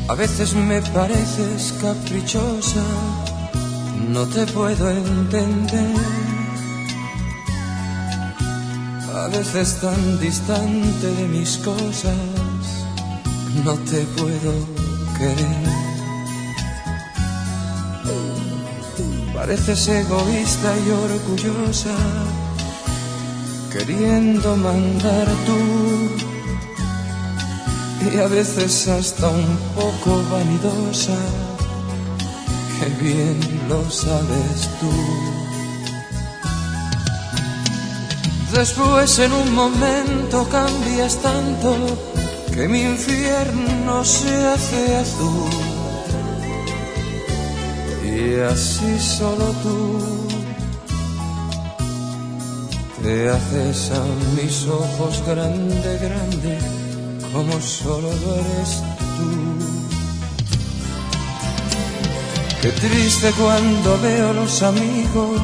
A veces me pareces caprichosa, no te puedo entender. A veces tan distante de mis cosas, no te puedo querer. Pareces egoísta y orgullosa, queriendo mandar tú, y a veces hasta un poco vanidosa, que bien lo sabes tú. Después en un momento cambias tanto que mi infierno se hace azul, y así solo tú te haces a mis ojos grande, grande, como solo lo eres tú. Qué triste cuando veo los amigos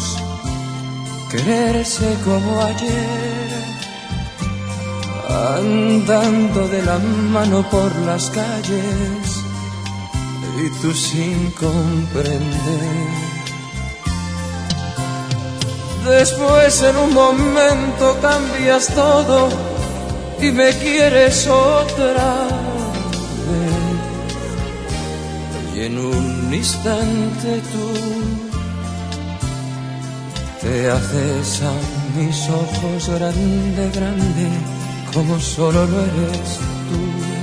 quererse como ayer, andando de la mano por las calles, y tú sin comprender. Después en un momento cambias todo y me quieres otra vez, y en un instante tú te haces a mis ojos grande, grande, como solo lo eres tú.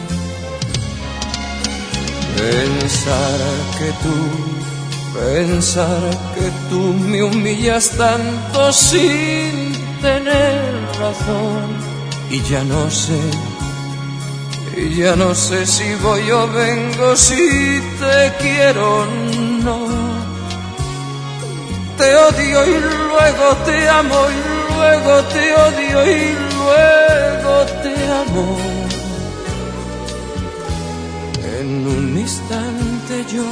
Pensar que tú me humillas tanto sin tener razón, y ya no sé si voy o vengo, si te quiero o no. Te odio y luego te amo, y luego te odio y luego te amo. En un instante yo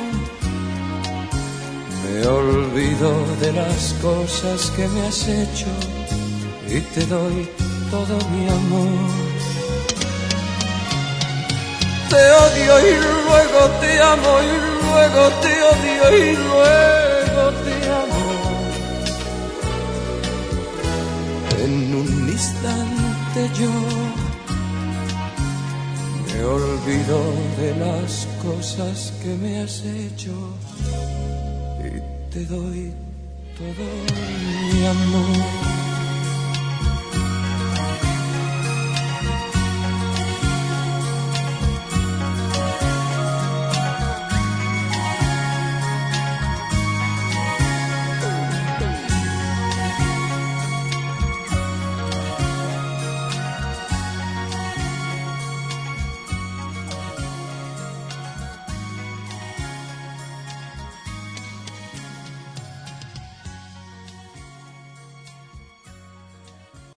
me olvido de las cosas que me has hecho y te doy todo mi amor. Te odio y luego te amo, y luego te odio y luego te amo. En un instante yo me olvido de las cosas que me has hecho y te doy todo mi amor.